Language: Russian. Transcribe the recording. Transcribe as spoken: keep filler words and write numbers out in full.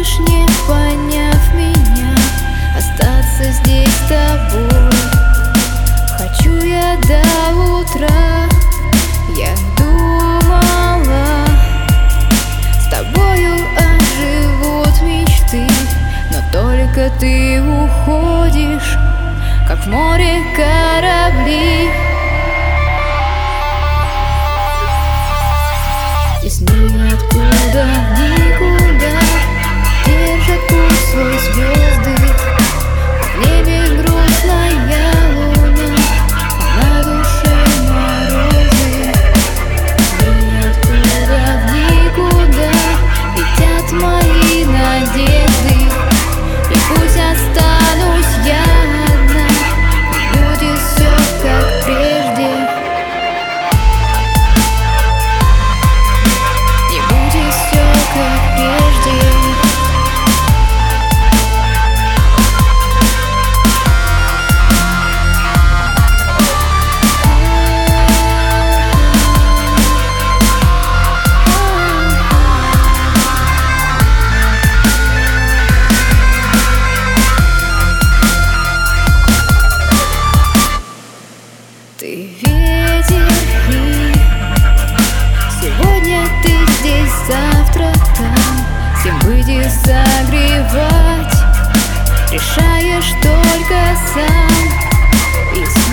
Можешь, не поняв меня, остаться здесь с тобой. Хочу я до утра, я думала, с тобою оживут мечты, но только ты уходишь, как в море корабли. Из ниоткуда в никуда держат путь свой звезды. В небе грустная луна, на душе морозы. Из ниоткуда в никуда летят мои надежды. И пусть останусь я одна, будет все как прежде. Как прежде. Ты ветер, и сегодня ты здесь, завтра там. Всем быть и согревать решаешь только сам. И